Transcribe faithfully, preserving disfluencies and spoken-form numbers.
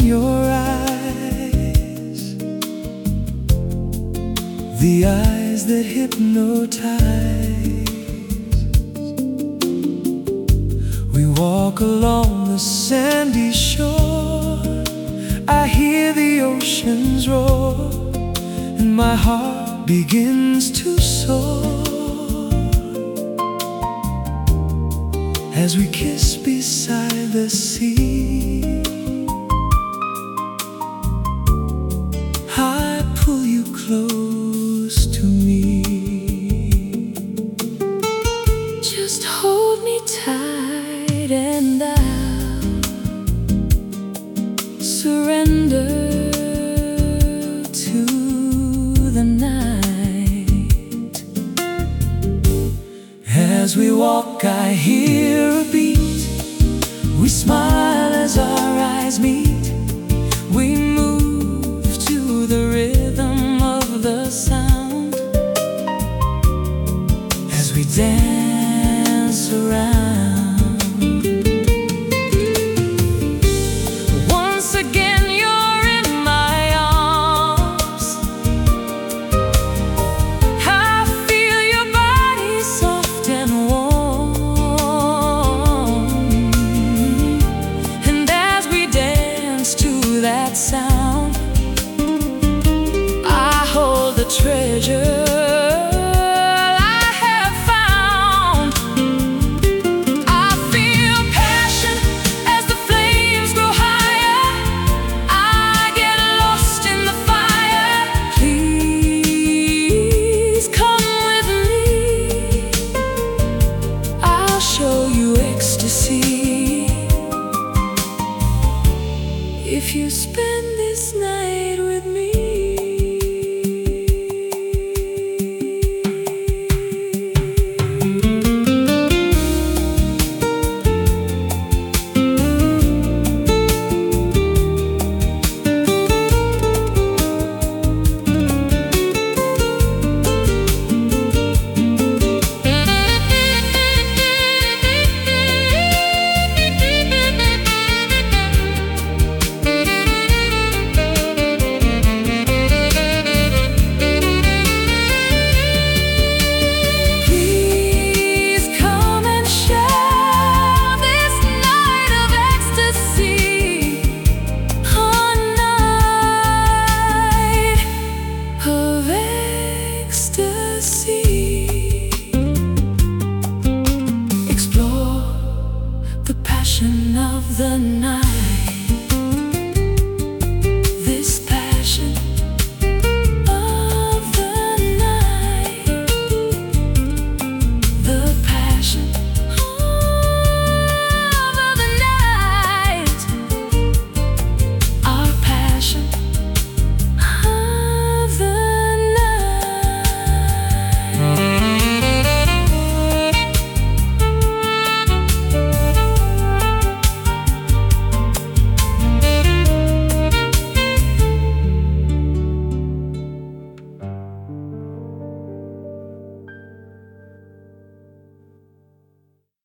your eyes, the eyes that hypnotize. We walk along the sandy shore, I hear the oceans roar, and my heart begins to soar as we kiss beside the sea. I pull you close to me. Just hold me tight and I'll surrender to the night. As we walk, I hear a beat. We smile as our eyes meet. We move to the rhythm of the sound as we dance around. Once again, you're in my arms. I feel your body soft and warm, and as we dance to that sound, I hold the treasure I have found. I feel passion as the flames grow higher. I get lost in the fire. Please come with me. I'll show you ecstasy. If you spend this night with me.